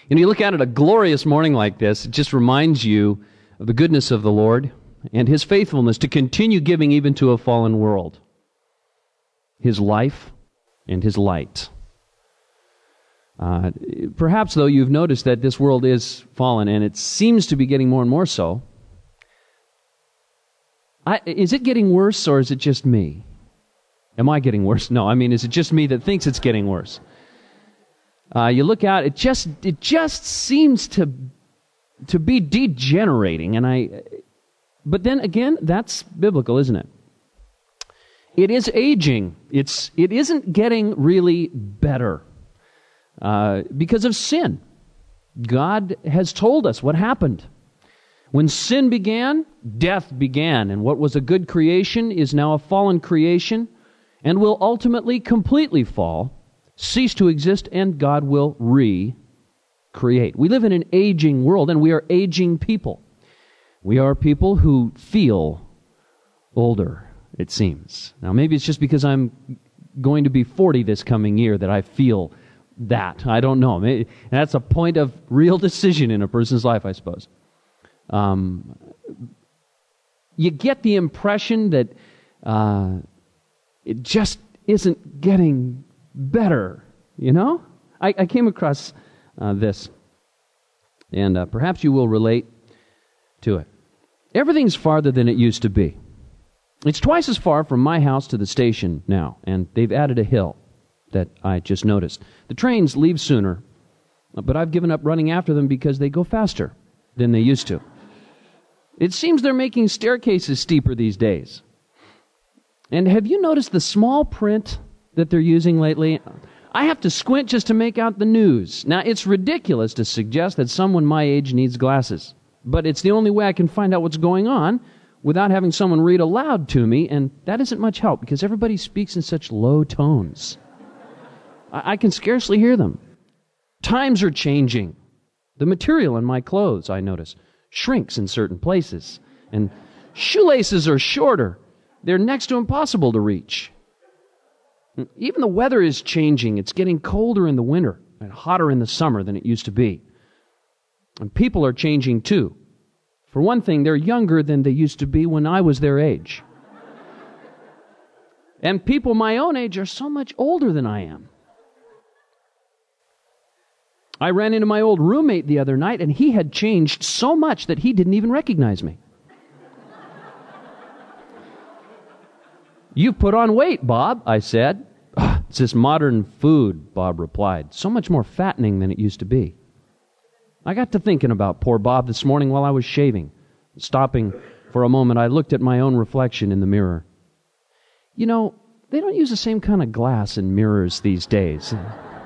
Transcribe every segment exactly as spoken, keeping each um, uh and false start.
And you look out at a glorious morning like this, it just reminds you of the goodness of the Lord and His faithfulness to continue giving even to a fallen world His life and His light. Uh, perhaps, though, you've noticed that this world is fallen, and it seems to be getting more and more so. I, is it getting worse, or is it just me? Am I getting worse? No, I mean, is it just me that thinks it's getting worse? Uh, you look out, it just it just seems to to be degenerating, and I. But then again, that's biblical, isn't it? It is aging. It's it isn't getting really better uh, because of sin. God has told us what happened. When sin began, death began, and what was a good creation is now a fallen creation, and will ultimately completely fall, cease to exist, and God will recreate. We live in an aging world, and we are aging people. We are people who feel older, it seems. Now, maybe it's just because I'm going to be forty this coming year that I feel that. I don't know. Maybe, that's a point of real decision in a person's life, I suppose. Um, you get the impression that uh, it just isn't getting better, you know? I, I came across uh, this, and uh, perhaps you will relate to it. Everything's farther than it used to be. It's twice as far from my house to the station now, and they've added a hill that I just noticed. The trains leave sooner, but I've given up running after them because they go faster than they used to. It seems they're making staircases steeper these days. And have you noticed the small print that they're using lately? I have to squint just to make out the news. Now, it's ridiculous to suggest that someone my age needs glasses, but it's the only way I can find out what's going on without having someone read aloud to me, and that isn't much help because everybody speaks in such low tones. I, I can scarcely hear them. Times are changing. The material in my clothes, I notice, shrinks in certain places, and shoelaces are shorter. They're next to impossible to reach. Even the weather is changing. It's getting colder in the winter and hotter in the summer than it used to be. And people are changing too. For one thing, they're younger than they used to be when I was their age. And people my own age are so much older than I am. I ran into my old roommate the other night, and he had changed so much that he didn't even recognize me. "You've put on weight, Bob," I said. "Oh, it's this modern food," Bob replied. "So much more fattening than it used to be." I got to thinking about poor Bob this morning while I was shaving. Stopping for a moment, I looked at my own reflection in the mirror. You know, they don't use the same kind of glass in mirrors these days.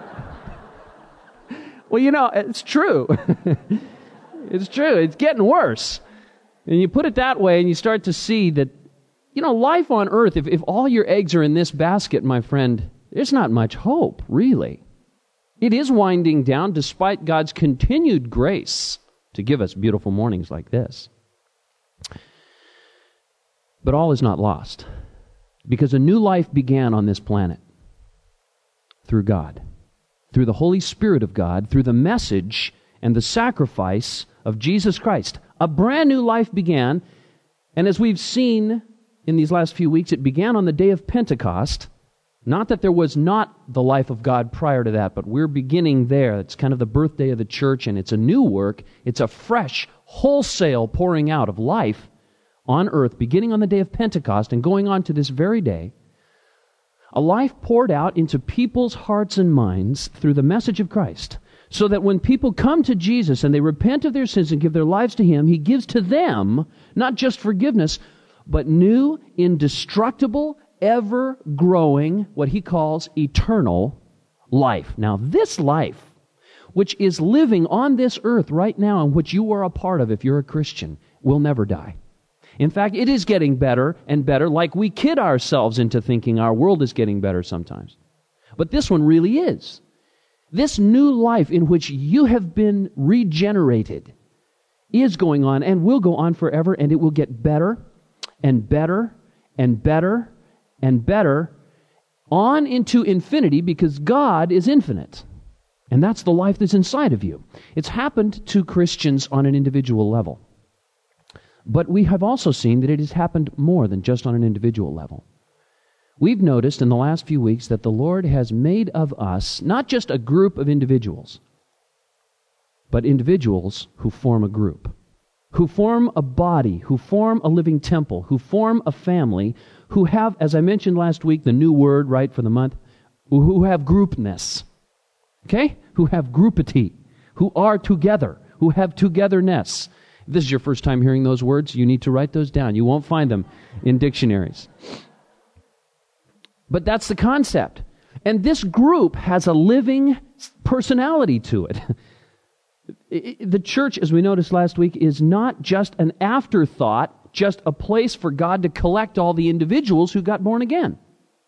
Well, you know, it's true. It's true. It's getting worse. And you put it that way, and you start to see that, you know, life on earth, if, if all your eggs are in this basket, my friend, there's not much hope, really. It is winding down despite God's continued grace to give us beautiful mornings like this. But all is not lost, because a new life began on this planet through God, through the Holy Spirit of God, through the message and the sacrifice of Jesus Christ. A brand new life began, and as we've seen in these last few weeks, it began on the day of Pentecost. Not that there was not the life of God prior to that, but we're beginning there. It's kind of the birthday of the church, and it's a new work. It's a fresh, wholesale pouring out of life on earth, beginning on the day of Pentecost and going on to this very day. A life poured out into people's hearts and minds through the message of Christ, so that when people come to Jesus and they repent of their sins and give their lives to Him, He gives to them not just forgiveness, but new, indestructible, ever-growing, what He calls eternal life. Now, this life, which is living on this earth right now and which you are a part of if you're a Christian, will never die. In fact, it is getting better and better, like we kid ourselves into thinking our world is getting better sometimes. But this one really is. This new life in which you have been regenerated is going on and will go on forever, and it will get better and better and better and better on into infinity, because God is infinite. And that's the life that's inside of you. It's happened to Christians on an individual level. But we have also seen that it has happened more than just on an individual level. We've noticed in the last few weeks that the Lord has made of us not just a group of individuals, but individuals who form a group, who form a body, who form a living temple, who form a family, who have, as I mentioned last week, the new word, right, for the month, who have groupness, okay? Who have groupity, who are together, who have togetherness. If this is your first time hearing those words, you need to write those down. You won't find them in dictionaries. But that's the concept. And this group has a living personality to it. The church, as we noticed last week, is not just an afterthought, just a place for God to collect all the individuals who got born again.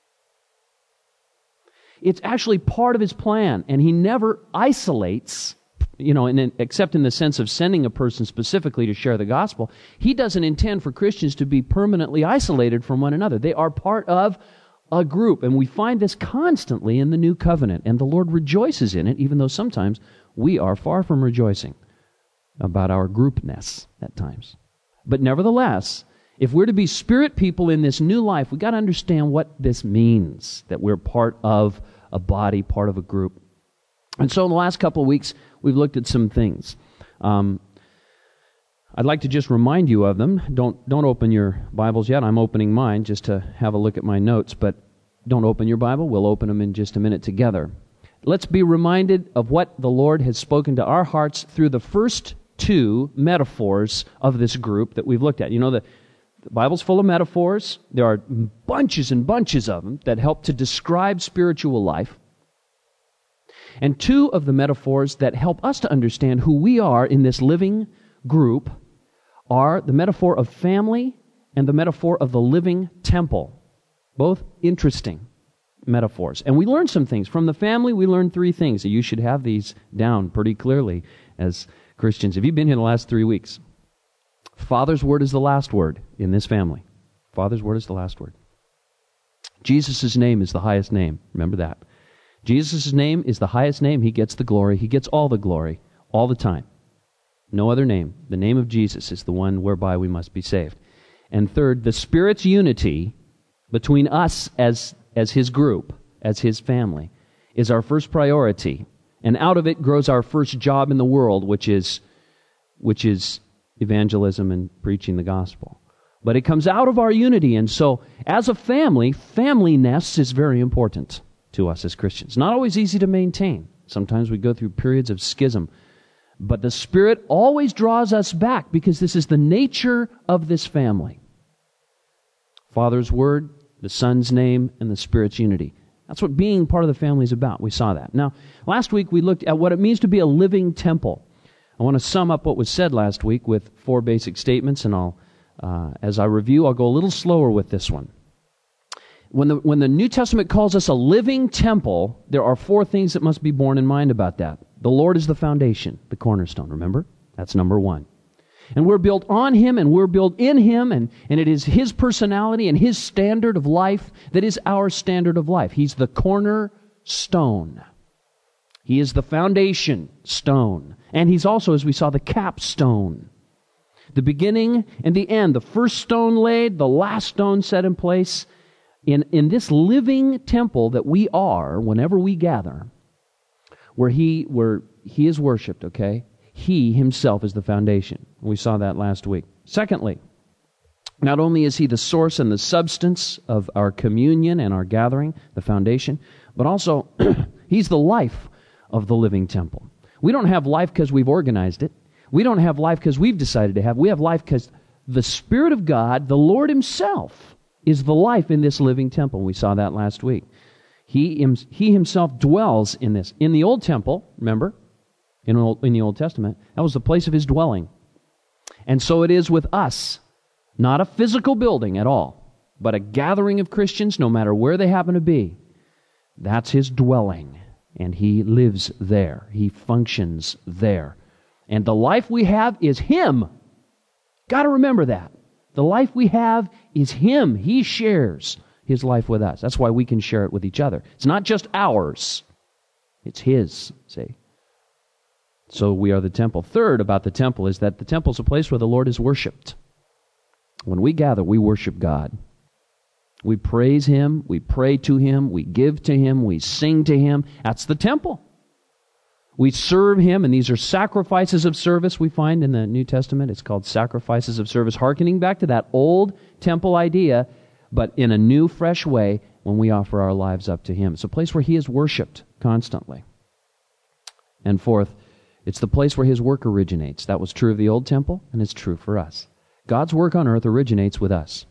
It's actually part of His plan, and He never isolates, you know, in, except in the sense of sending a person specifically to share the gospel. He doesn't intend for Christians to be permanently isolated from one another. They are part of a group, and we find this constantly in the New Covenant, and the Lord rejoices in it, even though sometimes we are far from rejoicing about our groupness at times. But nevertheless, if we're to be Spirit people in this new life, we've got to understand what this means, that we're part of a body, part of a group. And so in the last couple of weeks, we've looked at some things. Um, I'd like to just remind you of them. Don't don't open your Bibles yet. I'm opening mine just to have a look at my notes, but don't open your Bible. We'll open them in just a minute together. Let's be reminded of what the Lord has spoken to our hearts through the first two metaphors of this group that we've looked at. You know, the, the Bible's full of metaphors. There are bunches and bunches of them that help to describe spiritual life. And two of the metaphors that help us to understand who we are in this living group are the metaphor of family and the metaphor of the living temple. Both interesting metaphors. And we learned some things. From the family, we learned three things. You should have these down pretty clearly as Christians. Have you been here the last three weeks? Father's word is the last word in this family. Father's word is the last word. Jesus' name is the highest name. Remember that. Jesus' name is the highest name. He gets the glory. He gets all the glory all the time. No other name. The name of Jesus is the one whereby we must be saved. And third, the Spirit's unity between us as, as His group, as His family, is our first priority. And out of it grows our first job in the world, which is, which is evangelism and preaching the gospel. But it comes out of our unity. And so, as a family, familyness is very important to us as Christians. Not always easy to maintain. Sometimes we go through periods of schism. But the Spirit always draws us back because this is the nature of this family. Father's word, the Son's name, and the Spirit's unity. That's what being part of the family is about. We saw that. Now, last week we looked at what it means to be a living temple. I want to sum up what was said last week with four basic statements, and I'll, uh, as I review, I'll go a little slower with this one. When the, when the New Testament calls us a living temple, there are four things that must be borne in mind about that. The Lord is the foundation, the cornerstone, remember? That's number one. And we're built on Him, and we're built in Him, and, and it is His personality and His standard of life that is our standard of life. He's the cornerstone. He is the foundation stone. And He's also, as we saw, the capstone. The beginning and the end, the first stone laid, the last stone set in place. In, in this living temple that we are, whenever we gather, where he, where he is worshipped, okay? He Himself is the foundation. We saw that last week. Secondly, not only is He the source and the substance of our communion and our gathering, the foundation, but also He's the life of the living temple. We don't have life because we've organized it. We don't have life because we've decided to have. We have life because the Spirit of God, the Lord Himself, is the life in this living temple. We saw that last week. He, he Himself dwells in this. In the Old Temple, remember, in, old, in the Old Testament, that was the place of His dwelling. And so it is with us. Not a physical building at all, but a gathering of Christians, no matter where they happen to be. That's His dwelling, and He lives there. He functions there. And the life we have is Him. Got to remember that. The life we have is Him. He shares His life with us. That's why we can share it with each other. It's not just ours. It's His, see. So we are the temple. Third about the temple is that the temple is a place where the Lord is worshipped. When we gather, we worship God. We praise Him, we pray to Him, we give to Him, we sing to Him. That's the temple. We serve Him, and these are sacrifices of service we find in the New Testament. It's called sacrifices of service, hearkening back to that old temple idea, but in a new, fresh way when we offer our lives up to Him. It's a place where He is worshipped constantly. And fourth, it's the place where His work originates. That was true of the old temple, and it's true for us. God's work on earth originates with us,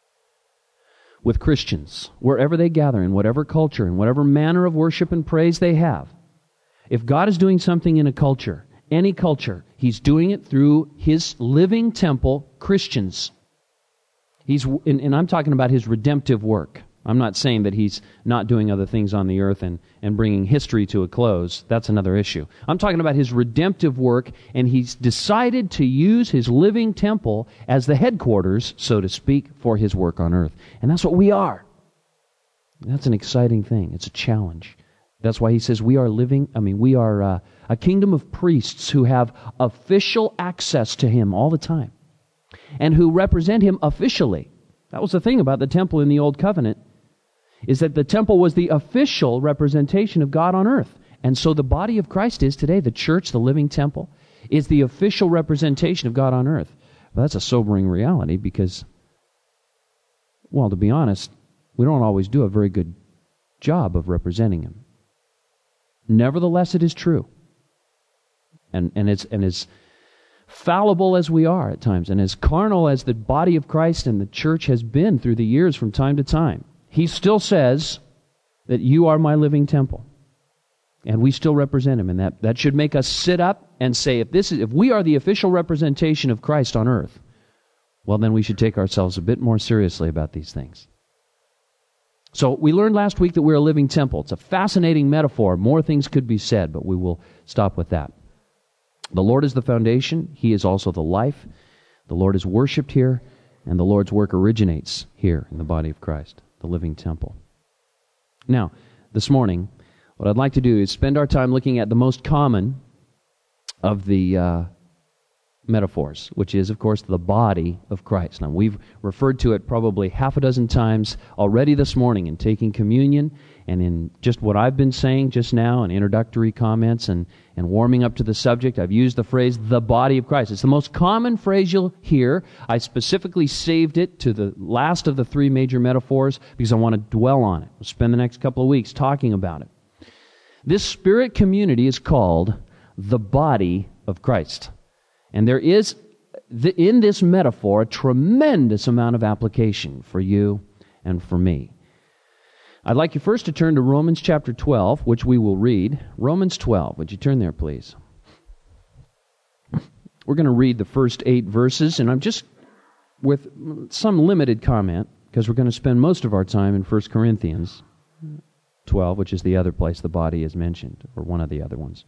with Christians, wherever they gather, in whatever culture, in whatever manner of worship and praise they have. If God is doing something in a culture, any culture, He's doing it through His living temple, Christians. He's, and, and I'm talking about His redemptive work. I'm not saying that He's not doing other things on the earth and, and bringing history to a close. That's another issue. I'm talking about His redemptive work, and He's decided to use His living temple as the headquarters, so to speak, for His work on earth. And that's what we are. That's an exciting thing. It's a challenge. That's why He says we are living, I mean, we are uh, a kingdom of priests who have official access to Him all the time, and who represent Him officially. That was the thing about the temple in the Old Covenant, is that the temple was the official representation of God on earth. And so the body of Christ is today, the church, the living temple, is the official representation of God on earth. Well, that's a sobering reality because, well, to be honest, we don't always do a very good job of representing Him. Nevertheless, it is true. And, and, it's, and as fallible as we are at times, and as carnal as the body of Christ and the church has been through the years from time to time, He still says that you are my living temple. And we still represent Him. And that, that should make us sit up and say, if this is, if we are the official representation of Christ on earth, well, then we should take ourselves a bit more seriously about these things. So we learned last week that we're a living temple. It's a fascinating metaphor. More things could be said, but we will stop with that. The Lord is the foundation. He is also the life. The Lord is worshipped here, and the Lord's work originates here in the body of Christ, the living temple. Now, this morning, what I'd like to do is spend our time looking at the most common of the uh, metaphors, which is, of course, the body of Christ. Now, we've referred to it probably half a dozen times already this morning in taking communion and in just what I've been saying just now in introductory comments and, and warming up to the subject. I've used the phrase, the body of Christ. It's the most common phrase you'll hear. I specifically saved it to the last of the three major metaphors because I want to dwell on it. We'll spend the next couple of weeks talking about it. This spirit community is called the body of Christ. And there is, in this metaphor, a tremendous amount of application for you and for me. I'd like you first to turn to Romans chapter twelve, which we will read. Romans twelve. Would you turn there, please? We're going to read the first eight verses, and I'm just, with some limited comment, because we're going to spend most of our time in First Corinthians twelve, which is the other place the body is mentioned, or one of the other ones.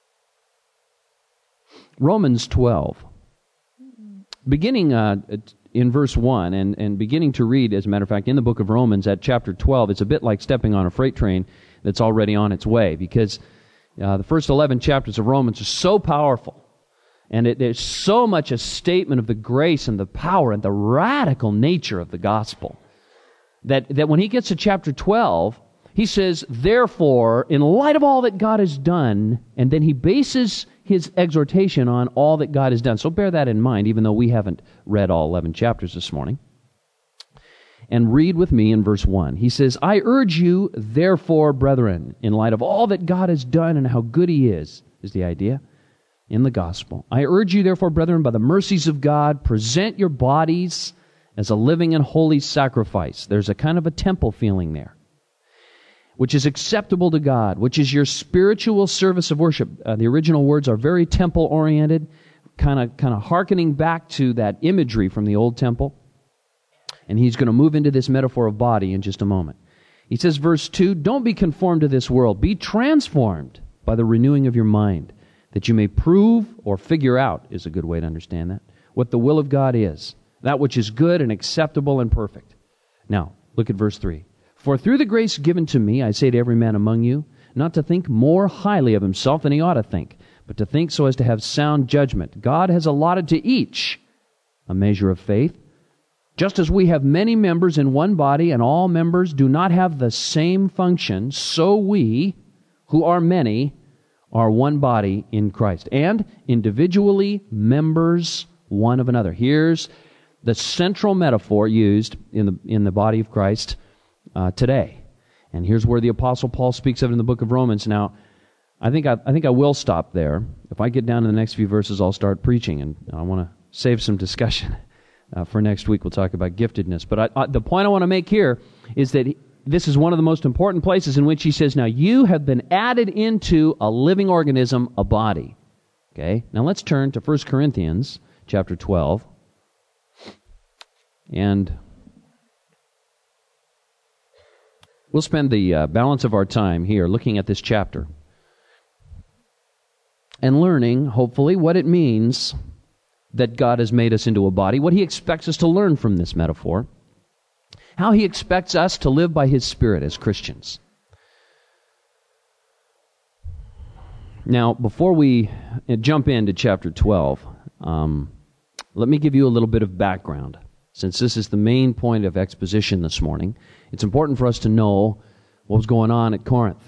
Romans twelve, beginning uh, in verse one, and, and beginning to read, as a matter of fact, in the book of Romans at chapter twelve, it's a bit like stepping on a freight train that's already on its way, because uh, the first eleven chapters of Romans are so powerful, and it, it's so much a statement of the grace and the power and the radical nature of the gospel, that, that when he gets to chapter twelve, he says, therefore, in light of all that God has done, and then he bases his exhortation on all that God has done. So bear that in mind, even though we haven't read all eleven chapters this morning. And read with me in verse one. He says, I urge you, therefore, brethren, in light of all that God has done and how good he is, is the idea in the gospel. I urge you, therefore, brethren, by the mercies of God, present your bodies as a living and holy sacrifice. There's a kind of a temple feeling there, which is acceptable to God, which is your spiritual service of worship. Uh, the original words are very temple-oriented, kind of kind of hearkening back to that imagery from the old temple. And he's going to move into this metaphor of body in just a moment. He says, verse two, don't be conformed to this world. Be transformed by the renewing of your mind, that you may prove or figure out, is a good way to understand that, what the will of God is, that which is good and acceptable and perfect. Now, look at verse three. For through the grace given to me, I say to every man among you, not to think more highly of himself than he ought to think, but to think so as to have sound judgment. God has allotted to each a measure of faith. Just as we have many members in one body, and all members do not have the same function, so we, who are many, are one body in Christ, and individually members one of another. Here's the central metaphor used in the in the body of Christ uh, today. And here's where the Apostle Paul speaks of it in the book of Romans. Now, I think I, I think I will stop there. If I get down to the next few verses, I'll start preaching, and I want to save some discussion uh, for next week. We'll talk about giftedness. But I, I, the point I want to make here is that he, this is one of the most important places in which he says, now you have been added into a living organism, a body. Okay? Now let's turn to First Corinthians chapter twelve. And we'll spend the uh, balance of our time here looking at this chapter and learning, hopefully, what it means that God has made us into a body, what he expects us to learn from this metaphor, how he expects us to live by his Spirit as Christians. Now, before we jump into chapter twelve, um, let me give you a little bit of background. Since this is the main point of exposition this morning, it's important for us to know what was going on at Corinth.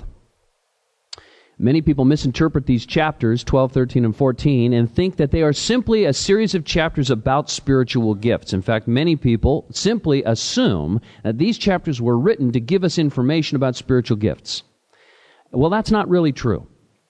Many people misinterpret these chapters, twelve, thirteen, and fourteen, and think that they are simply a series of chapters about spiritual gifts. In fact, many people simply assume that these chapters were written to give us information about spiritual gifts. Well, that's not really true.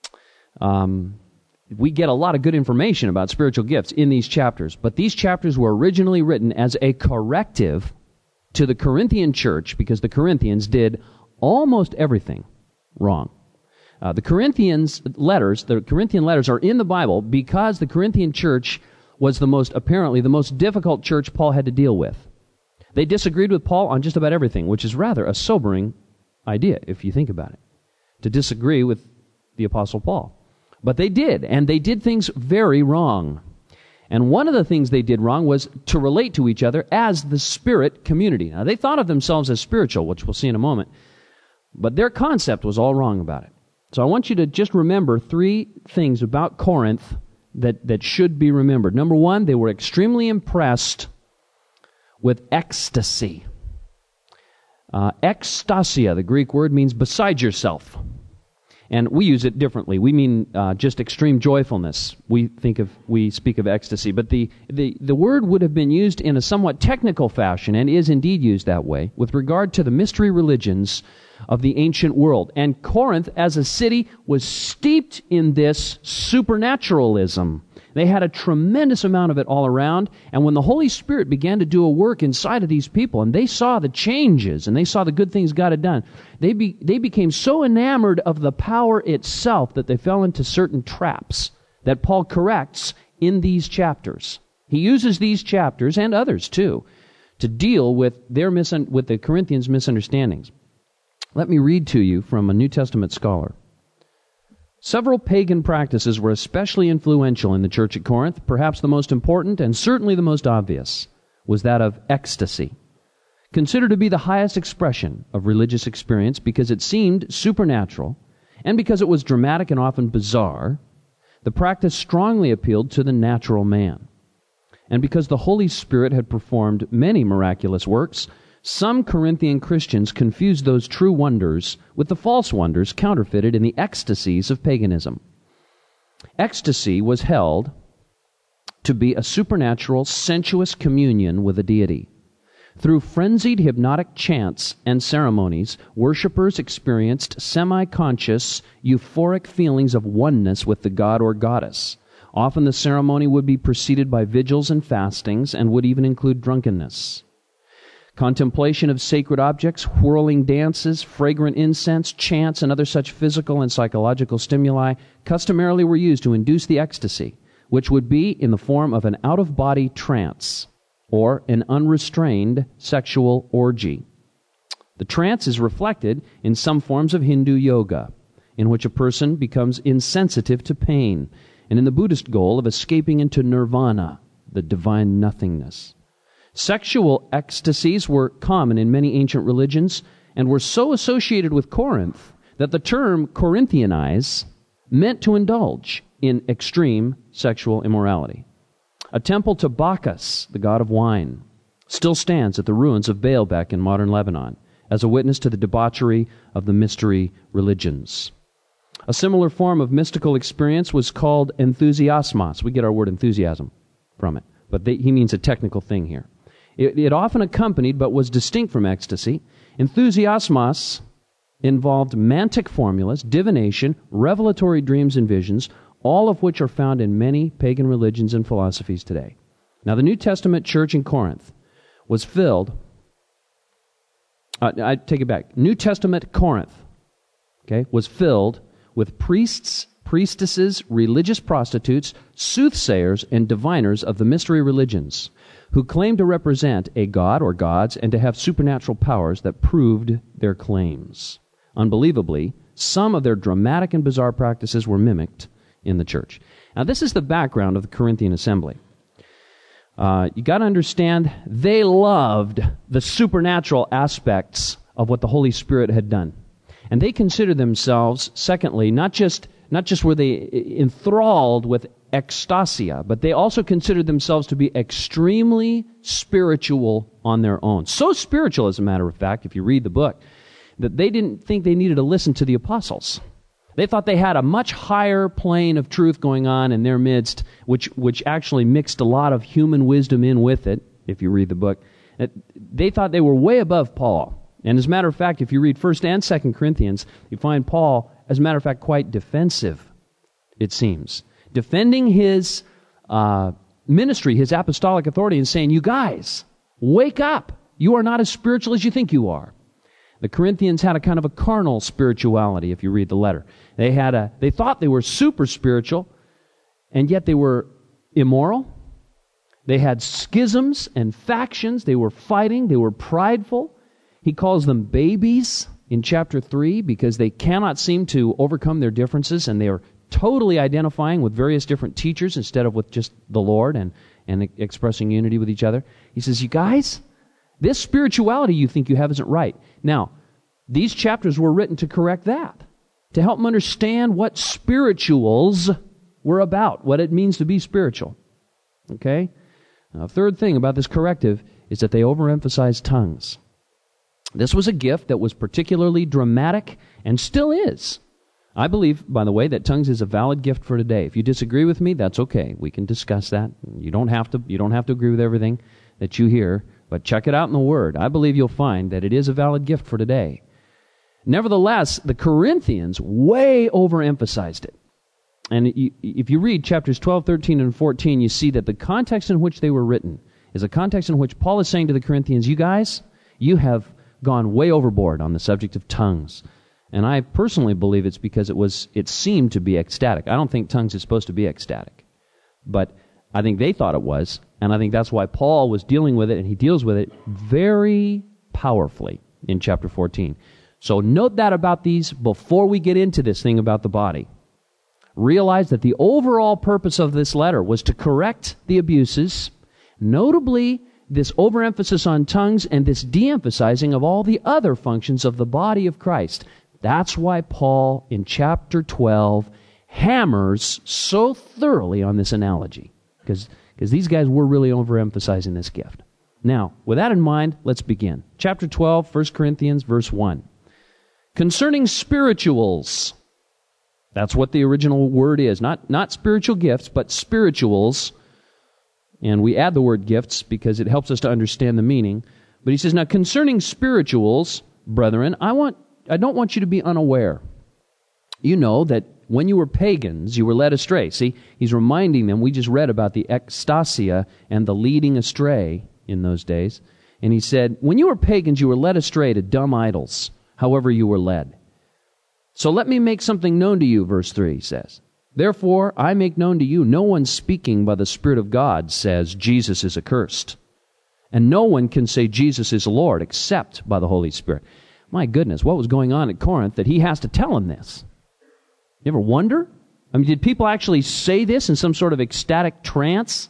Um, we get a lot of good information about spiritual gifts in these chapters, but these chapters were originally written as a corrective to the Corinthian church because the Corinthians did almost everything wrong. Uh, the Corinthians letters, the Corinthian letters are in the Bible because the Corinthian church was the most, apparently, the most difficult church Paul had to deal with. They disagreed with Paul on just about everything, which is rather a sobering idea, if you think about it, to disagree with the Apostle Paul. But they did, and they did things very wrong. And one of the things they did wrong was to relate to each other as the Spirit community. Now, they thought of themselves as spiritual, which we'll see in a moment, but their concept was all wrong about it. So I want you to just remember three things about Corinth that, that should be remembered. Number one, they were extremely impressed with ecstasy. Uh, ekstasia, the Greek word, means beside yourself. And we use it differently. We mean uh, just extreme joyfulness. We think of, we speak of ecstasy. But the, the, the word would have been used in a somewhat technical fashion, and is indeed used that way, with regard to the mystery religions of the ancient world. And Corinth, as a city, was steeped in this supernaturalism. They had a tremendous amount of it all around, and when the Holy Spirit began to do a work inside of these people, and they saw the changes, and they saw the good things God had done, they be, they became so enamored of the power itself that they fell into certain traps that Paul corrects in these chapters. He uses these chapters, and others too, to deal with their misun- with the Corinthians' misunderstandings. Let me read to you from a New Testament scholar. Several pagan practices were especially influential in the church at Corinth. Perhaps the most important, and certainly the most obvious, was that of ecstasy, considered to be the highest expression of religious experience because it seemed supernatural, and because it was dramatic and often bizarre. The practice strongly appealed to the natural man. And because the Holy Spirit had performed many miraculous works, some Corinthian Christians confused those true wonders with the false wonders counterfeited in the ecstasies of paganism. Ecstasy was held to be a supernatural, sensuous communion with a deity. Through frenzied hypnotic chants and ceremonies, worshippers experienced semi-conscious, euphoric feelings of oneness with the god or goddess. Often the ceremony would be preceded by vigils and fastings, and would even include drunkenness. Contemplation of sacred objects, whirling dances, fragrant incense, chants, and other such physical and psychological stimuli customarily were used to induce the ecstasy, which would be in the form of an out-of-body trance or an unrestrained sexual orgy. The trance is reflected in some forms of Hindu yoga, in which a person becomes insensitive to pain, and in the Buddhist goal of escaping into nirvana, the divine nothingness. Sexual ecstasies were common in many ancient religions and were so associated with Corinth that the term Corinthianize meant to indulge in extreme sexual immorality. A temple to Bacchus, the god of wine, still stands at the ruins of Baalbek in modern Lebanon as a witness to the debauchery of the mystery religions. A similar form of mystical experience was called enthusiasmos. We get our word enthusiasm from it, but they, he means a technical thing here. It, it often accompanied but was distinct from ecstasy. Enthusiasmos involved mantic formulas, divination, revelatory dreams and visions, all of which are found in many pagan religions and philosophies today. Now, the New Testament church in Corinth was filled, uh, I take it back, New Testament Corinth, okay, was filled with priests, priestesses, religious prostitutes, soothsayers, and diviners of the mystery religions, who claimed to represent a god or gods and to have supernatural powers that proved their claims. Unbelievably, some of their dramatic and bizarre practices were mimicked in the church. Now, this is the background of the Corinthian assembly. Uh, you got to understand, they loved the supernatural aspects of what the Holy Spirit had done. And they considered themselves, secondly, not just not just were they enthralled with ecstasia, but they also considered themselves to be extremely spiritual on their own. So spiritual, as a matter of fact, if you read the book, that they didn't think they needed to listen to the apostles. They thought they had a much higher plane of truth going on in their midst, which which actually mixed a lot of human wisdom in with it, if you read the book. They thought they were way above Paul. And as a matter of fact, if you read First and Second Corinthians, you find Paul, as a matter of fact, quite defensive, it seems. Defending his uh, ministry, his apostolic authority, and saying, you guys, wake up. You are not as spiritual as you think you are. The Corinthians had a kind of a carnal spirituality, if you read the letter. They had a, they thought they were super spiritual, and yet they were immoral. They had schisms and factions. They were fighting. They were prideful. He calls them babies in chapter three because they cannot seem to overcome their differences, and they are totally identifying with various different teachers instead of with just the Lord and, and expressing unity with each other. He says, you guys, this spirituality you think you have isn't right. Now, these chapters were written to correct that, to help them understand what spirituals were about, what it means to be spiritual. Okay? Now, third thing about this corrective is that they overemphasize tongues. This was a gift that was particularly dramatic and still is. I believe, by the way, that tongues is a valid gift for today. If you disagree with me, that's okay. We can discuss that. You don't have to, you don't have to agree with everything that you hear, but check it out in the Word. I believe you'll find that it is a valid gift for today. Nevertheless, the Corinthians way overemphasized it. And if you read chapters twelve, thirteen, and fourteen, you see that the context in which they were written is a context in which Paul is saying to the Corinthians, you guys, you have gone way overboard on the subject of tongues. And I personally believe it's because it was it seemed to be ecstatic. I don't think tongues is supposed to be ecstatic. But I think they thought it was, and I think that's why Paul was dealing with it, and he deals with it very powerfully in chapter fourteen. So note that about these before we get into this thing about the body. Realize that the overall purpose of this letter was to correct the abuses, notably this overemphasis on tongues and this de-emphasizing of all the other functions of the body of Christ. That's why Paul, in chapter twelve, hammers so thoroughly on this analogy, because because these guys were really overemphasizing this gift. Now, with that in mind, let's begin. Chapter twelve, First Corinthians, verse one. Concerning spirituals, that's what the original word is. Not, not spiritual gifts, but spirituals. And we add the word gifts because it helps us to understand the meaning. But he says, now concerning spirituals, brethren, I want I don't want you to be unaware. You know that when you were pagans, you were led astray. See, he's reminding them, we just read about the ecstasia and the leading astray in those days. And he said, when you were pagans, you were led astray to dumb idols, however you were led. So let me make something known to you, verse three says. Therefore, I make known to you, no one speaking by the Spirit of God says Jesus is accursed. And no one can say Jesus is Lord except by the Holy Spirit. My goodness, what was going on at Corinth that he has to tell them this? You ever wonder? I mean, did people actually say this in some sort of ecstatic trance?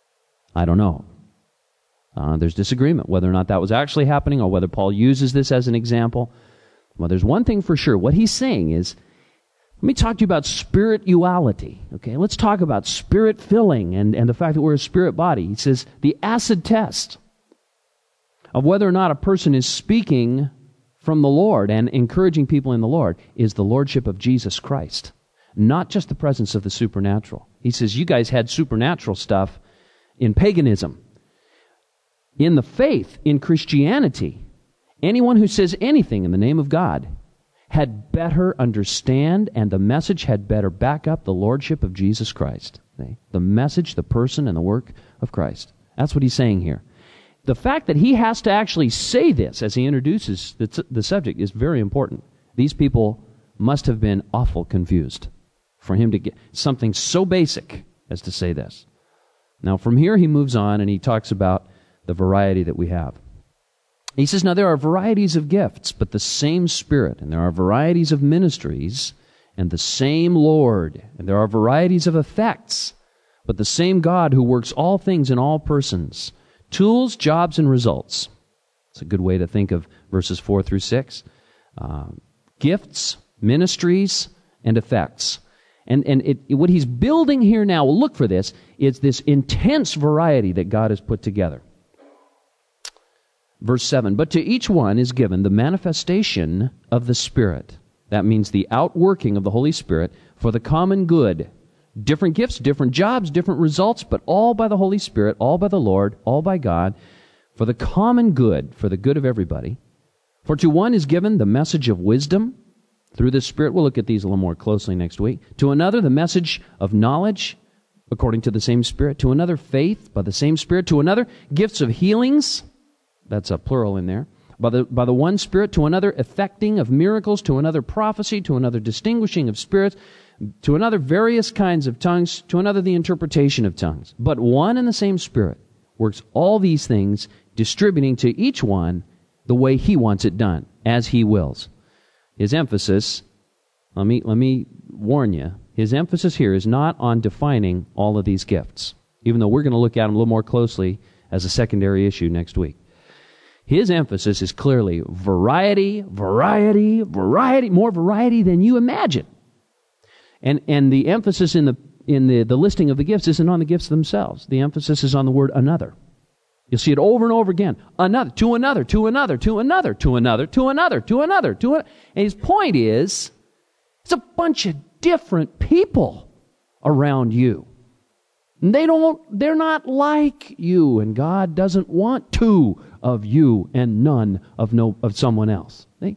I don't know. Uh, there's disagreement whether or not that was actually happening or whether Paul uses this as an example. Well, there's one thing for sure. What he's saying is, let me talk to you about spirituality. Okay, let's talk about spirit filling and, and the fact that we're a spirit body. He says the acid test of whether or not a person is speaking from the Lord and encouraging people in the Lord is the lordship of Jesus Christ, not just the presence of the supernatural. He says you guys had supernatural stuff in paganism. In the faith, in Christianity, anyone who says anything in the name of God had better understand, and the message had better back up the lordship of Jesus Christ. Okay? The message, the person, and the work of Christ. That's what he's saying here. The fact that he has to actually say this as he introduces the, t- the subject is very important. These people must have been awful confused for him to get something so basic as to say this. Now, from here he moves on and he talks about the variety that we have. He says, now there are varieties of gifts, but the same Spirit. And there are varieties of ministries, and the same Lord. And there are varieties of effects, but the same God who works all things in all persons. Tools, jobs, and results. It's a good way to think of verses four through six. Uh, gifts, ministries, and effects. And, and it, what he's building here now, we'll look for this, is this intense variety that God has put together. Verse seven, but to each one is given the manifestation of the Spirit. That means the outworking of the Holy Spirit for the common good. Different gifts, different jobs, different results, but all by the Holy Spirit, all by the Lord, all by God, for the common good, for the good of everybody. For to one is given the message of wisdom through the Spirit. We'll look at these a little more closely next week. To another, the message of knowledge according to the same Spirit. To another, faith by the same Spirit. To another, gifts of healings. That's a plural in there. By the, by the one Spirit, to another, effecting of miracles, to another, prophecy, to another, distinguishing of spirits, to another, various kinds of tongues, to another, the interpretation of tongues. But one and the same Spirit works all these things, distributing to each one the way He wants it done, as He wills. His emphasis, let me, let me warn you, his emphasis here is not on defining all of these gifts, even though we're going to look at them a little more closely as a secondary issue next week. His emphasis is clearly variety, variety, variety, more variety than you imagine. And and the emphasis in the in the, the listing of the gifts isn't on the gifts themselves. The emphasis is on the word another. You'll see it over and over again. Another, to another, to another, to another, to another, to another, to another, to another. And his point is, it's a bunch of different people around you. And they don't, they're not like you, and God doesn't want two of you and none of no of someone else. See?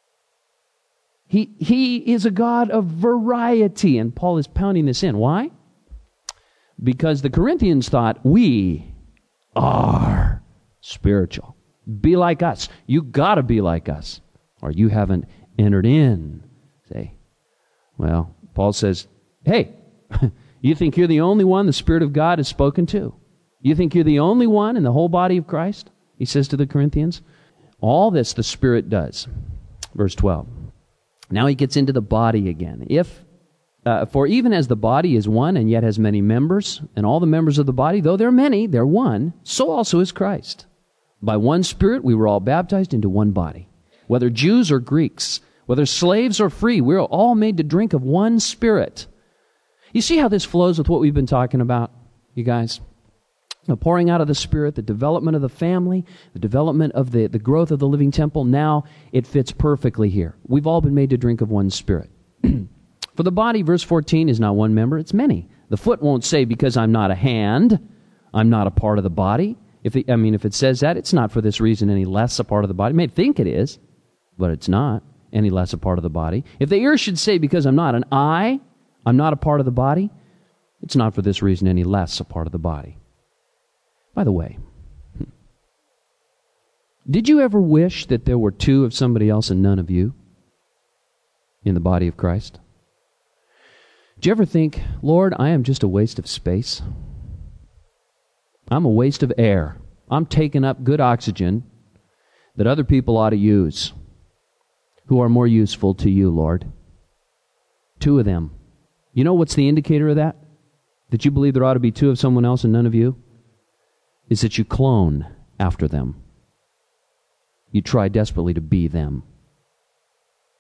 He he is a God of variety, and Paul is pounding this in. Why? Because the Corinthians thought we are spiritual. Be like us. You got to be like us, or you haven't entered in. Say, well, Paul says, hey. You think you're the only one the Spirit of God has spoken to? You think you're the only one in the whole body of Christ? He says to the Corinthians. All this the Spirit does. Verse twelve. Now he gets into the body again. If, uh, for even as the body is one and yet has many members, and all the members of the body, though they're many, they're one, so also is Christ. By one Spirit we were all baptized into one body. Whether Jews or Greeks, whether slaves or free, we're all made to drink of one Spirit. You see how this flows with what we've been talking about, you guys? The pouring out of the Spirit, the development of the family, the development of the, the growth of the living temple. Now it fits perfectly here. We've all been made to drink of one Spirit. For the body, verse fourteen, is not one member, it's many. The foot won't say, because I'm not a hand, I'm not a part of the body. If it, I mean, if it says that, it's not for this reason any less a part of the body. It may think it is, but it's not any less a part of the body. If the ear should say, because I'm not an eye, I'm not a part of the body, it's not for this reason any less a part of the body. By the way, did you ever wish that there were two of somebody else and none of you in the body of Christ? Did you ever think, Lord, I am just a waste of space? I'm a waste of air. I'm taking up good oxygen that other people ought to use, who are more useful to you, Lord. Two of them. You know what's the indicator of that? That you believe there ought to be two of someone else and none of you? Is that you clone after them. You try desperately to be them.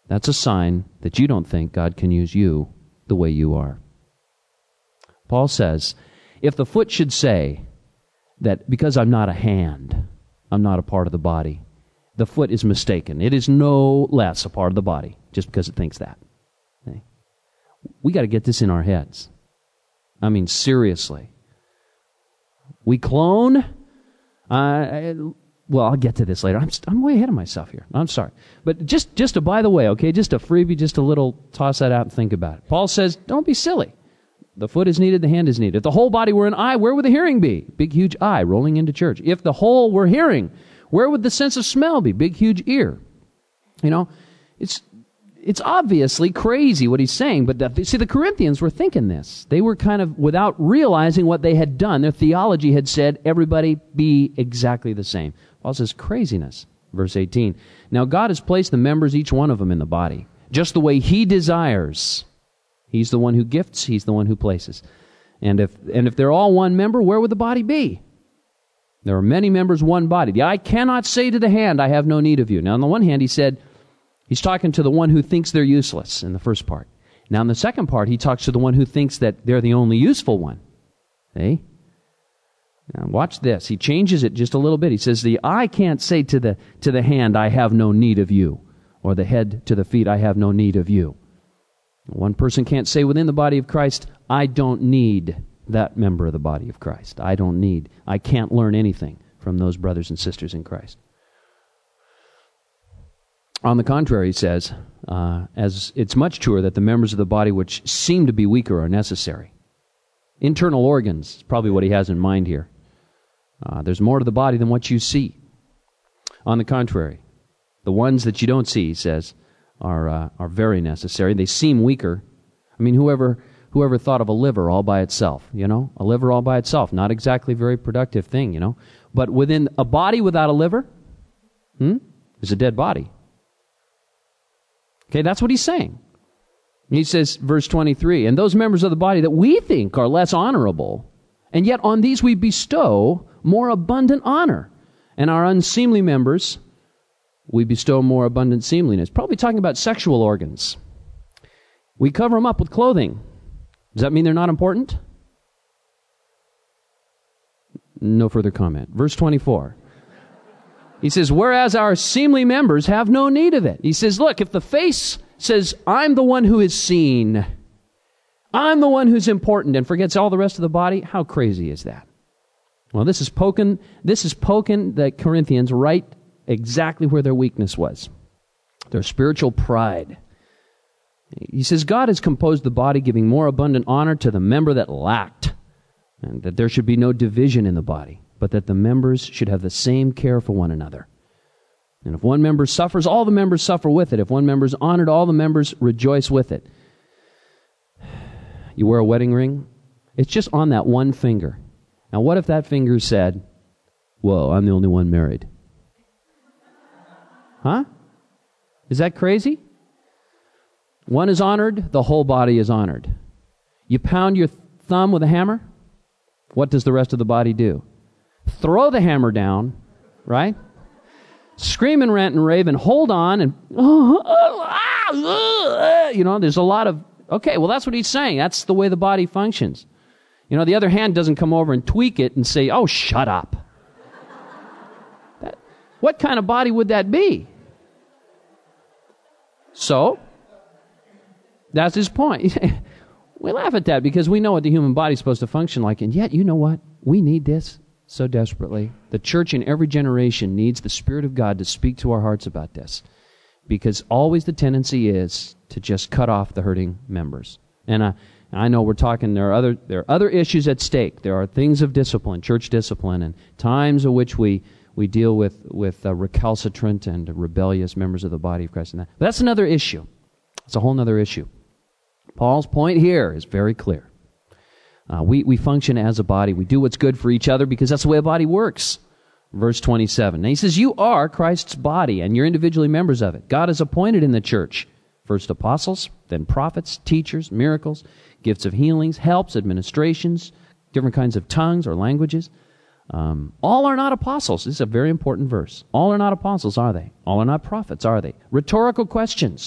That's a sign that you don't think God can use you the way you are. Paul says, if the foot should say that because I'm not a hand, I'm not a part of the body, the foot is mistaken. It is no less a part of the body just because it thinks that. Okay? We got to get this in our heads. I mean, seriously. We clone. Uh, well, I'll get to this later. I'm, I'm way ahead of myself here. I'm sorry. But just, just a by the way, okay, just a freebie, just a little toss that out and think about it. Paul says, don't be silly. The foot is needed, the hand is needed. If the whole body were an eye, where would the hearing be? Big, huge eye rolling into church. If the whole were hearing, where would the sense of smell be? Big, huge ear. You know, it's it's obviously crazy what he's saying, but the, see, the Corinthians were thinking this. They were kind of, without realizing what they had done, their theology had said, everybody be exactly the same. Paul says, craziness. Verse eighteen, now God has placed the members, each one of them, in the body, just the way He desires. He's the one who gifts, He's the one who places. And if and if they're all one member, where would the body be? There are many members, one body. The eye cannot say to the hand, I have no need of you. Now, on the one hand, he said, he's talking to the one who thinks they're useless in the first part. Now, in the second part, he talks to the one who thinks that they're the only useful one. See? Now, watch this. He changes it just a little bit. He says, the eye can't say to the to the hand, I have no need of you. Or the head to the feet, I have no need of you. One person can't say within the body of Christ, I don't need that member of the body of Christ. I don't need, I can't learn anything from those brothers and sisters in Christ. On the contrary, he says, uh, as it's much truer that the members of the body which seem to be weaker are necessary. Internal organs is probably what he has in mind here. Uh, there's more to the body than what you see. On the contrary, the ones that you don't see, he says, are uh, are very necessary. They seem weaker. I mean, whoever whoever thought of a liver all by itself, you know? A liver all by itself, not exactly a very productive thing, you know? But within a body without a liver, hmm, is a dead body. Okay, that's what he's saying. He says, verse twenty-three, and those members of the body that we think are less honorable, and yet on these we bestow more abundant honor, and our unseemly members we bestow more abundant seemliness. Probably talking about sexual organs. We cover them up with clothing. Does that mean they're not important? No further comment. Verse twenty-four. He says, whereas our seemly members have no need of it. He says, look, if the face says, I'm the one who is seen, I'm the one who's important, and forgets all the rest of the body, how crazy is that? Well, this is poking, this is poking the Corinthians right exactly where their weakness was. Their spiritual pride. He says, God has composed the body, giving more abundant honor to the member that lacked, and that there should be no division in the body, but that the members should have the same care for one another. And if one member suffers, all the members suffer with it. If one member is honored, all the members rejoice with it. You wear a wedding ring, it's just on that one finger. Now, what if that finger said, whoa, I'm the only one married? Huh? Is that crazy? One is honored, the whole body is honored. You pound your thumb with a hammer, what does the rest of the body do? Throw the hammer down, right? Scream and rant and rave and hold on and, you know, there's a lot of, okay, well, that's what he's saying. That's the way the body functions. You know, the other hand doesn't come over and tweak it and say, oh, shut up. That, what kind of body would that be? So, that's his point. We laugh at that because we know what the human body is supposed to function like, and yet, you know what? We need this so desperately. The church in every generation needs the Spirit of God to speak to our hearts about this, because always the tendency is to just cut off the hurting members. And I, I know we're talking, there are other there are other issues at stake. There are things of discipline, church discipline, and times in which we, we deal with, with uh, recalcitrant and rebellious members of the body of Christ. And that. But that's another issue. It's a whole other issue. Paul's point here is very clear. Uh, we, we function as a body. We do what's good for each other because that's the way a body works. Verse twenty-seven. Now he says, you are Christ's body, and you're individually members of it. God has appointed in the church first apostles, then prophets, teachers, miracles, gifts of healings, helps, administrations, different kinds of tongues or languages. Um, all are not apostles. This is a very important verse. All are not apostles, are they? All are not prophets, are they? Rhetorical questions.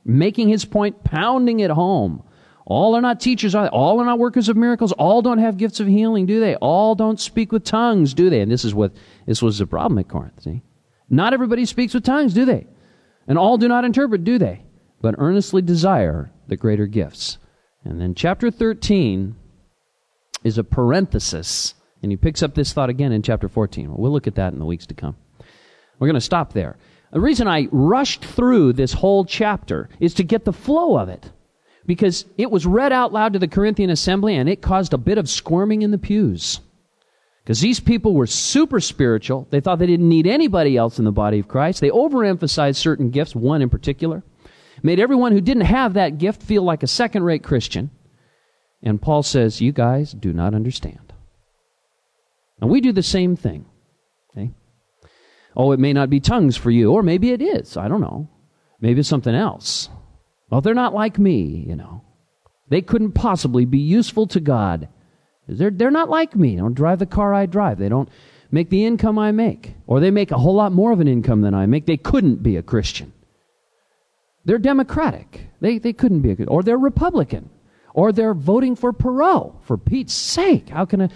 making his point, pounding it home. All are not teachers, are they? All are not workers of miracles. All don't have gifts of healing, do they? All don't speak with tongues, do they? And this is what this was the problem at Corinth, see? Not everybody speaks with tongues, do they? And all do not interpret, do they? But earnestly desire the greater gifts. And then chapter thirteen is a parenthesis, and he picks up this thought again in chapter fourteen. Well, we'll look at that in the weeks to come. We're going to stop there. The reason I rushed through this whole chapter is to get the flow of it, because it was read out loud to the Corinthian assembly, and it caused a bit of squirming in the pews. Because these people were super spiritual. They thought they didn't need anybody else in the body of Christ. They overemphasized certain gifts, one in particular. Made everyone who didn't have that gift feel like a second-rate Christian. And Paul says, you guys do not understand. And we do the same thing. Okay? Oh, it may not be tongues for you, or maybe it is. I don't know. Maybe it's something else. Well, they're not like me, you know. They couldn't possibly be useful to God. They're, they're not like me. They don't drive the car I drive. They don't make the income I make. Or they make a whole lot more of an income than I make. They couldn't be a Christian. They're Democratic. They, they couldn't be a good. Or they're Republican. Or they're voting for Perot. For Pete's sake. How can a...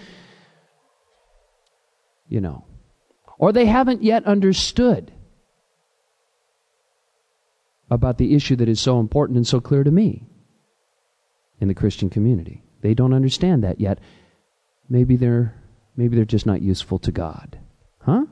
You know. Or they haven't yet understood about the issue that is so important and so clear to me in the Christian community. They don't understand that yet. Maybe they're maybe they're just not useful to God. Huh?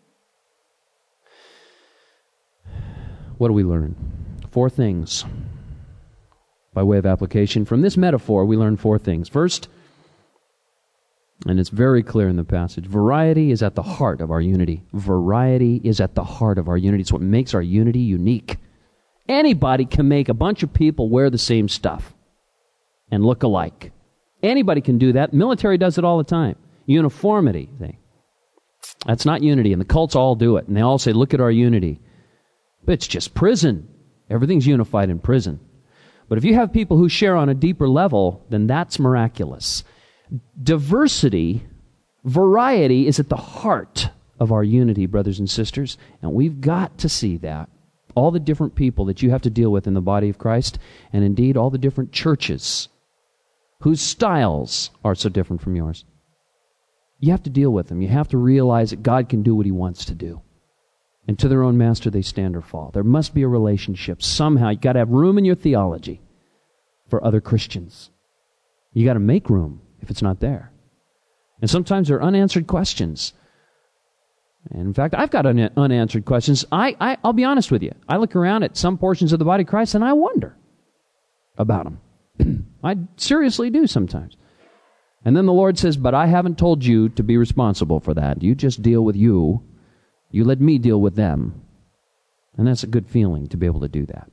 What do we learn? Four things. By way of application, from this metaphor, we learn four things. First, and it's very clear in the passage, variety is at the heart of our unity. Variety is at the heart of our unity. It's what makes our unity unique. Anybody can make a bunch of people wear the same stuff and look alike. Anybody can do that. Military does it all the time. Uniformity. They, that's not unity, and the cults all do it. And they all say, look at our unity. But it's just prison. Everything's unified in prison. But if you have people who share on a deeper level, then that's miraculous. Diversity, variety is at the heart of our unity, brothers and sisters, and we've got to see that. All the different people that you have to deal with in the body of Christ, and indeed all the different churches whose styles are so different from yours. You have to deal with them. You have to realize that God can do what He wants to do. And to their own master they stand or fall. There must be a relationship. Somehow you've got to have room in your theology for other Christians. You got to make room if it's not there. And sometimes there are unanswered questions. And in fact, I've got un- unanswered questions. I, I, I'll be honest with you. I look around at some portions of the body of Christ and I wonder about them. I seriously do sometimes. And then the Lord says, but I haven't told you to be responsible for that. You just deal with you. You let me deal with them. And that's a good feeling to be able to do that.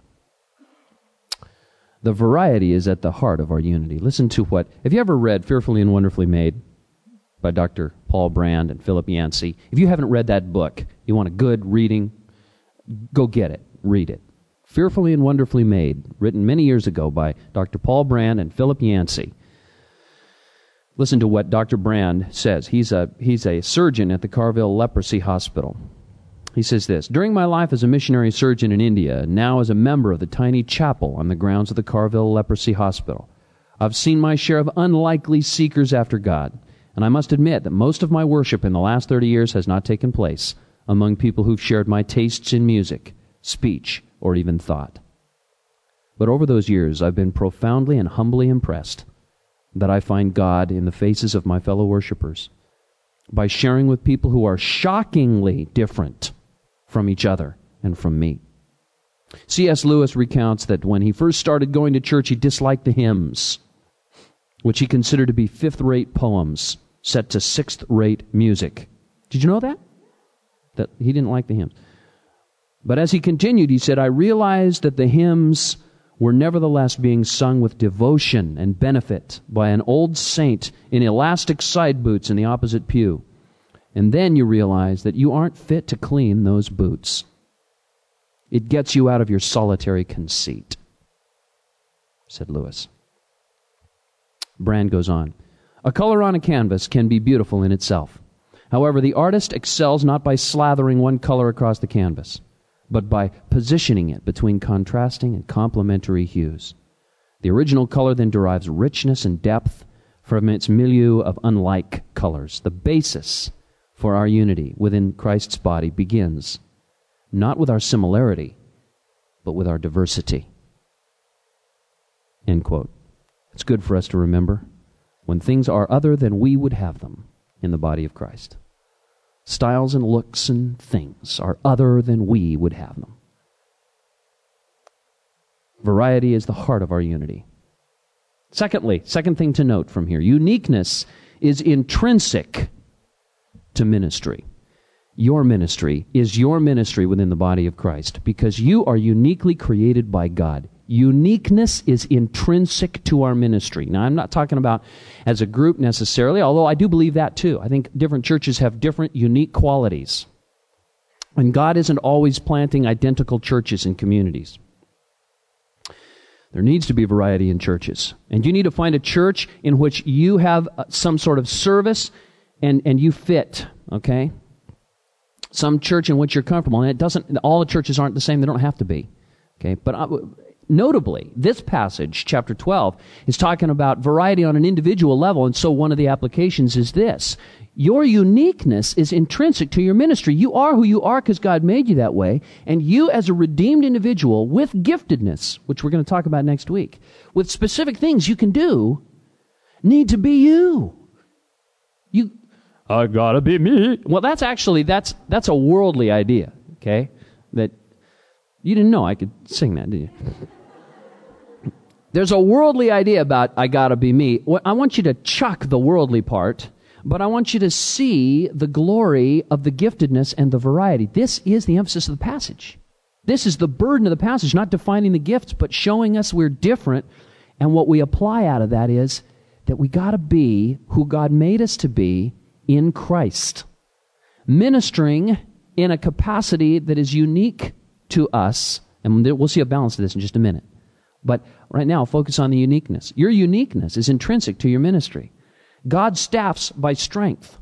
The variety is at the heart of our unity. Listen to what, have you ever read Fearfully and Wonderfully Made by Doctor Paul Brand and Philip Yancey? If you haven't read that book, you want a good reading, go get it, read it. Fearfully and Wonderfully Made, written many years ago by Doctor Paul Brand and Philip Yancey. Listen to what Doctor Brand says. He's a, he's a surgeon at the Carville Leprosy Hospital. He says this, during my life as a missionary surgeon in India, and now as a member of the tiny chapel on the grounds of the Carville Leprosy Hospital, I've seen my share of unlikely seekers after God, and I must admit that most of my worship in the last thirty years has not taken place among people who've shared my tastes in music, speech, or even thought. But over those years, I've been profoundly and humbly impressed that I find God in the faces of my fellow worshipers by sharing with people who are shockingly different from each other and from me. C S Lewis recounts that when he first started going to church, he disliked the hymns, which he considered to be fifth-rate poems set to sixth-rate music. Did you know that? That he didn't like the hymns. But as he continued, he said, I realized that the hymns were nevertheless being sung with devotion and benefit by an old saint in elastic side boots in the opposite pew. And then you realize that you aren't fit to clean those boots. It gets you out of your solitary conceit, said Lewis. Brand goes on. A color on a canvas can be beautiful in itself. However, the artist excels not by slathering one color across the canvas, but by positioning it between contrasting and complementary hues. The original color then derives richness and depth from its milieu of unlike colors. The basis for our unity within Christ's body begins not with our similarity, but with our diversity. End quote. It's good for us to remember when things are other than we would have them in the body of Christ. Styles and looks and things are other than we would have them. Variety is the heart of our unity. Secondly, second thing to note from here, uniqueness is intrinsic to ministry. Your ministry is your ministry within the body of Christ because you are uniquely created by God. Uniqueness is intrinsic to our ministry. Now, I'm not talking about as a group necessarily, although I do believe that too. I think different churches have different unique qualities. And God isn't always planting identical churches and communities. There needs to be variety in churches. And you need to find a church in which you have some sort of service and, and you fit, okay? Some church in which you're comfortable. And it doesn't, all the churches aren't the same. They don't have to be, okay? But I, notably, this passage, chapter twelve, is talking about variety on an individual level, and so one of the applications is this. Your uniqueness is intrinsic to your ministry. You are who you are because God made you that way, and you as a redeemed individual with giftedness, which we're going to talk about next week, with specific things you can do, need to be you. You, I gotta be me. Well, that's actually, that's that's a worldly idea, okay? That you didn't know I could sing that, did you? There's a worldly idea about I gotta be me. I want you to chuck the worldly part, but I want you to see the glory of the giftedness and the variety. This is the emphasis of the passage. This is the burden of the passage, not defining the gifts, but showing us we're different. And what we apply out of that is that we gotta be who God made us to be in Christ. Ministering in a capacity that is unique to us, and we'll see a balance to this in just a minute. But right now, focus on the uniqueness. Your uniqueness is intrinsic to your ministry. God staffs by strength.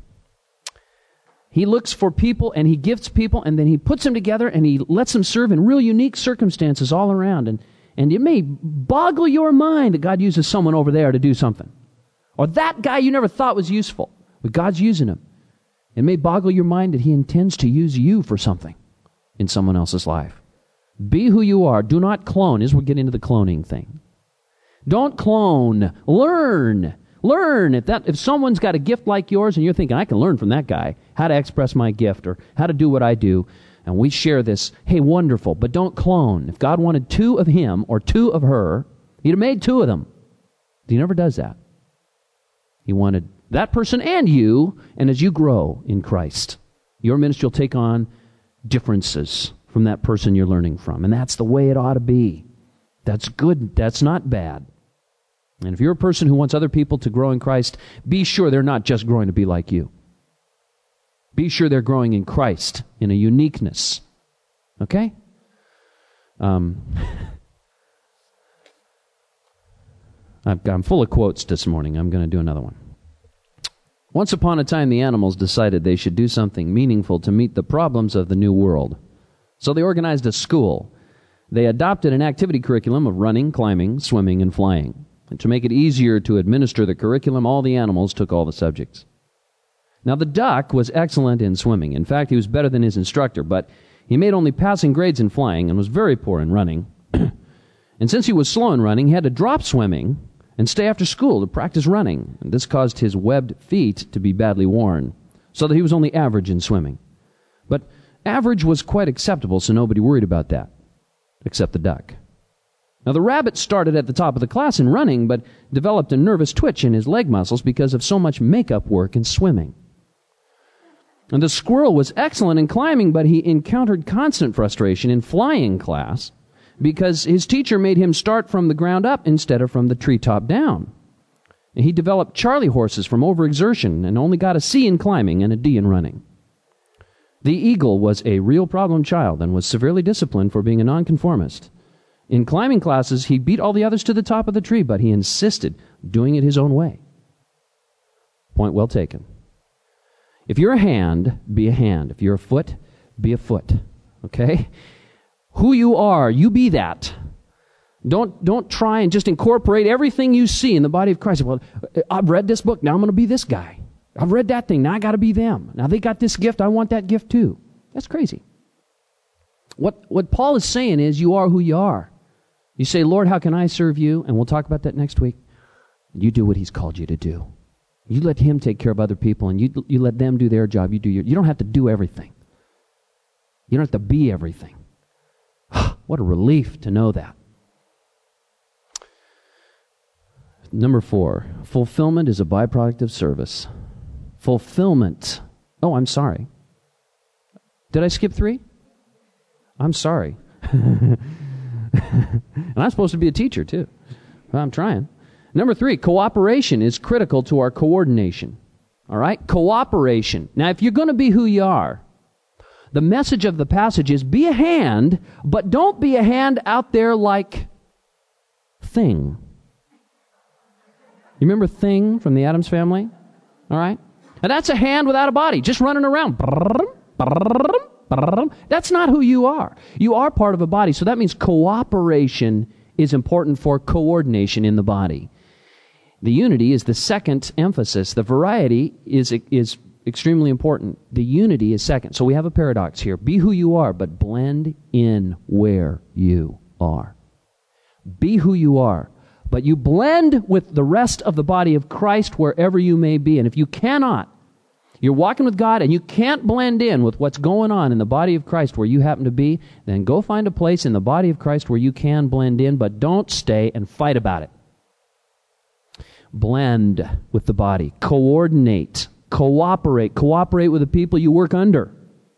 He looks for people and He gifts people and then He puts them together and He lets them serve in real unique circumstances all around. And, and it may boggle your mind that God uses someone over there to do something. Or that guy you never thought was useful, but God's using him. It may boggle your mind that He intends to use you for something in someone else's life. Be who you are. Do not clone, as we get into the cloning thing. Don't clone. Learn. Learn. If that if someone's got a gift like yours and you're thinking, I can learn from that guy how to express my gift or how to do what I do, and we share this, hey, wonderful, but don't clone. If God wanted two of him or two of her, He'd have made two of them. He never does that. He wanted that person and you, and as you grow in Christ, your ministry will take on differences from that person you're learning from. And that's the way it ought to be. That's good. That's not bad. And if you're a person who wants other people to grow in Christ, be sure they're not just growing to be like you. Be sure they're growing in Christ, in a uniqueness. Okay? Um, I'm full of quotes this morning. I'm going to do another one. Once upon a time, the animals decided they should do something meaningful to meet the problems of the new world. So they organized a school. They adopted an activity curriculum of running, climbing, swimming, and flying. And to make it easier to administer the curriculum, all the animals took all the subjects. Now, the duck was excellent in swimming. In fact, he was better than his instructor, but he made only passing grades in flying and was very poor in running. And since he was slow in running, he had to drop swimming and stay after school to practice running. And this caused his webbed feet to be badly worn, so that he was only average in swimming. But average was quite acceptable, so nobody worried about that, except the duck. Now, the rabbit started at the top of the class in running, but developed a nervous twitch in his leg muscles because of so much makeup work in swimming. And the squirrel was excellent in climbing, but he encountered constant frustration in flying class because his teacher made him start from the ground up instead of from the treetop down. And he developed Charlie horses from overexertion and only got a C in climbing and a D in running. The eagle was a real problem child and was severely disciplined for being a nonconformist. In climbing classes, he beat all the others to the top of the tree, but he insisted doing it his own way. Point well taken. If you're a hand, be a hand. If you're a foot, be a foot. Okay? Who you are, you be that. Don't, don't try and just incorporate everything you see in the body of Christ. Well, I've read this book, now I'm going to be this guy. I've read that thing, now I got to be them. Now they got this gift, I want that gift too. That's crazy. What, what Paul is saying is you are who you are. You say, Lord, how can I serve you? And we'll talk about that next week. You do what he's called you to do. You let him take care of other people, and you, you let them do their job. You do your, you don't have to do everything. You don't have to be everything. What a relief to know that. Number four, fulfillment is a byproduct of service. Fulfillment. Oh, I'm sorry. Did I skip three? I'm sorry. And I'm supposed to be a teacher, too. Well, I'm trying. Number three, cooperation is critical to our coordination. All right? Cooperation. Now, if you're going to be who you are, the message of the passage is be a hand, but don't be a hand out there like Thing. You remember Thing from the Addams Family? All right? And that's a hand without a body, just running around. That's not who you are. You are part of a body, so that means cooperation is important for coordination in the body. The unity is the second emphasis. The variety is, is extremely important. The unity is second. So we have a paradox here. Be who you are, but blend in where you are. Be who you are, but you blend with the rest of the body of Christ wherever you may be. And if you cannot, you're walking with God and you can't blend in with what's going on in the body of Christ where you happen to be, then go find a place in the body of Christ where you can blend in, but don't stay and fight about it. Blend with the body. Coordinate. Cooperate. Cooperate with the people you work under.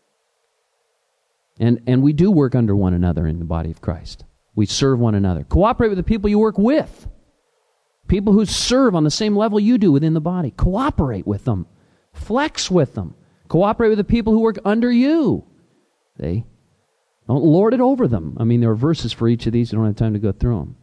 And, and we do work under one another in the body of Christ. We serve one another. Cooperate with the people you work with. People who serve on the same level you do within the body. Cooperate with them. Flex with them. Cooperate with the people who work under you. They don't lord it over them. I mean, there are verses for each of these. I don't have time to go through them.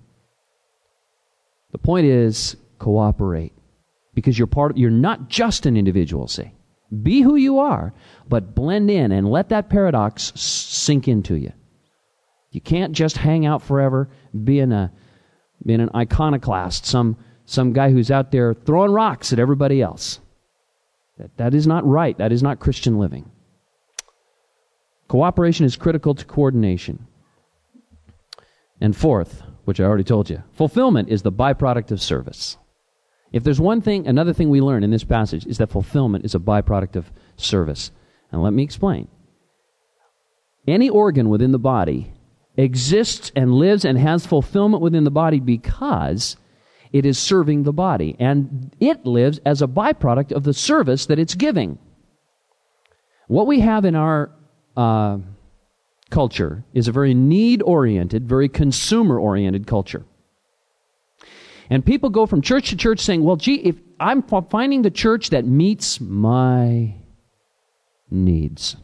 The point is, cooperate. Because you're part of, you're not just an individual, see. Be who you are, but blend in and let that paradox sink into you. You can't just hang out forever being a being an iconoclast, some some guy who's out there throwing rocks at everybody else. That, that is not right. That is not Christian living. Cooperation is critical to coordination. And fourth, which I already told you, fulfillment is the byproduct of service. If there's one thing, another thing we learn in this passage is that fulfillment is a byproduct of service. And let me explain. Any organ within the body exists and lives and has fulfillment within the body because it is serving the body. And it lives as a byproduct of the service that it's giving. What we have in our uh, culture is a very need-oriented, very consumer-oriented culture. And people go from church to church saying, well, gee, if I'm finding the church that meets my needs.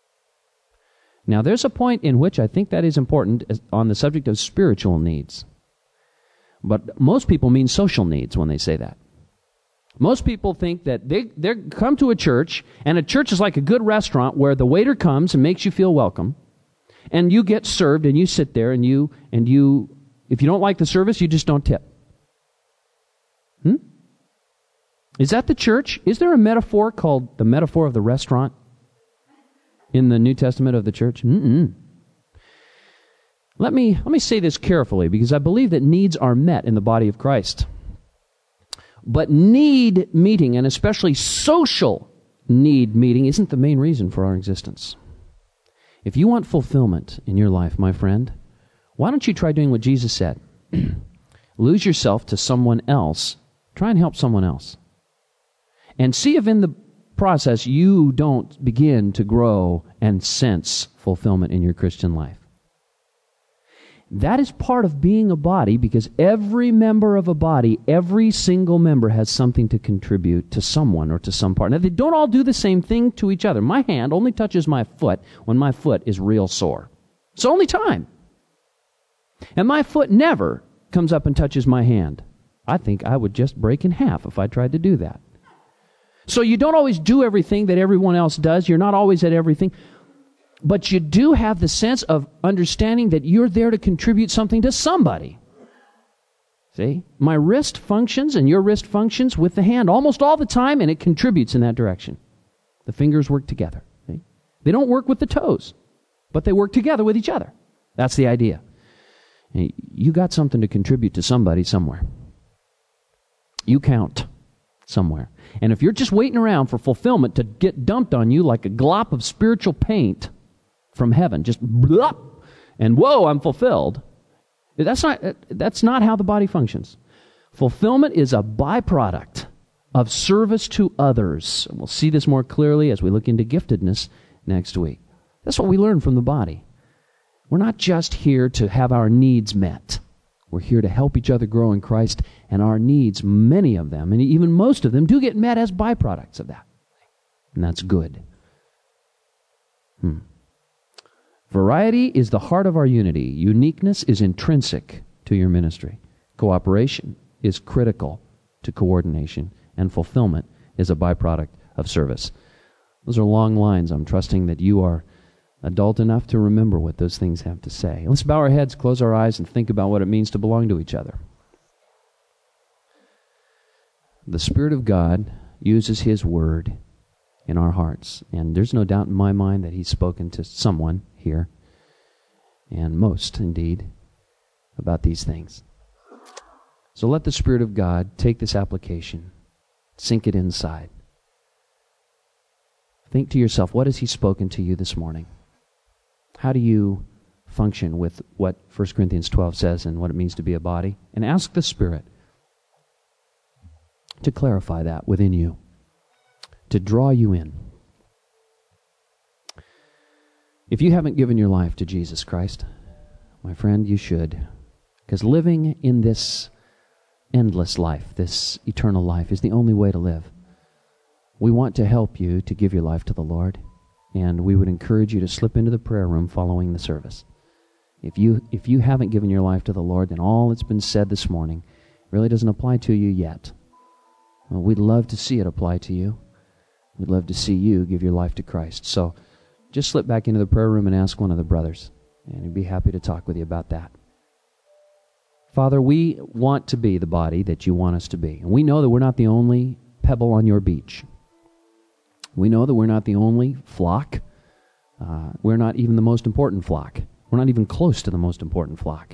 Now, there's a point in which I think that is important on the subject of spiritual needs. But most people mean social needs when they say that. Most people think that they they come to a church, and a church is like a good restaurant where the waiter comes and makes you feel welcome, and you get served, and you sit there, and you, and you, if you don't like the service, you just don't tip. Hmm? Is that the church? Is there a metaphor called the metaphor of the restaurant in the New Testament of the church? Mm-mm. Let me, let me say this carefully, because I believe that needs are met in the body of Christ. But need meeting, and especially social need meeting, isn't the main reason for our existence. If you want fulfillment in your life, my friend, why don't you try doing what Jesus said? Lose yourself to someone else. Try and help someone else. And see if in the process you don't begin to grow and sense fulfillment in your Christian life. That is part of being a body, because every member of a body, every single member has something to contribute to someone or to some part. Now, they don't all do the same thing to each other. My hand only touches my foot when my foot is real sore. It's the only time. And my foot never comes up and touches my hand. I think I would just break in half if I tried to do that. So you don't always do everything that everyone else does. You're not always at everything. But you do have the sense of understanding that you're there to contribute something to somebody. See? My wrist functions and your wrist functions with the hand almost all the time, and it contributes in that direction. The fingers work together. See? They don't work with the toes, but they work together with each other. That's the idea. You got something to contribute to somebody somewhere. You count somewhere. And if you're just waiting around for fulfillment to get dumped on you like a glop of spiritual paint from heaven, just blop, and whoa, I'm fulfilled. That's not, that's not how the body functions. Fulfillment is a byproduct of service to others. And we'll see this more clearly as we look into giftedness next week. That's what we learn from the body. We're not just here to have our needs met. We're here to help each other grow in Christ, and our needs, many of them, and even most of them, do get met as byproducts of that. And that's good. Hmm. Variety is the heart of our unity. Uniqueness is intrinsic to your ministry. Cooperation is critical to coordination, and fulfillment is a byproduct of service. Those are long lines. I'm trusting that you are adult enough to remember what those things have to say. Let's bow our heads, close our eyes, and think about what it means to belong to each other. The Spirit of God uses His Word in our hearts, and there's no doubt in my mind that He's spoken to someone here, and most, indeed, about these things. So let the Spirit of God take this application, sink it inside. Think to yourself, what has He spoken to you this morning? How do you function with what First Corinthians twelve says and what it means to be a body? And ask the Spirit to clarify that within you, to draw you in. If you haven't given your life to Jesus Christ, my friend, you should. Because living in this endless life, this eternal life, is the only way to live. We want to help you to give your life to the Lord, and we would encourage you to slip into the prayer room following the service. If you if you haven't given your life to the Lord, then all that's been said this morning really doesn't apply to you yet. Well, we'd love to see it apply to you. We'd love to see you give your life to Christ. So just slip back into the prayer room and ask one of the brothers, and he'd be happy to talk with you about that. Father, we want to be the body that you want us to be. And we know that we're not the only pebble on your beach. We know that we're not the only flock. Uh, we're not even the most important flock. We're not even close to the most important flock.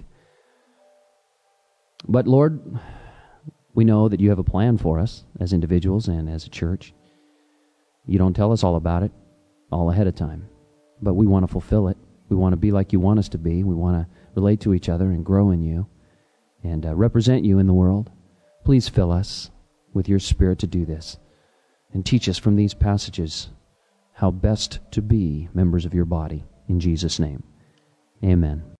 But Lord, we know that you have a plan for us as individuals and as a church. You don't tell us all about it all ahead of time, but we want to fulfill it. We want to be like you want us to be. We want to relate to each other and grow in you and uh, represent you in the world. Please fill us with your Spirit to do this. And teach us from these passages how best to be members of your body. In Jesus' name, amen.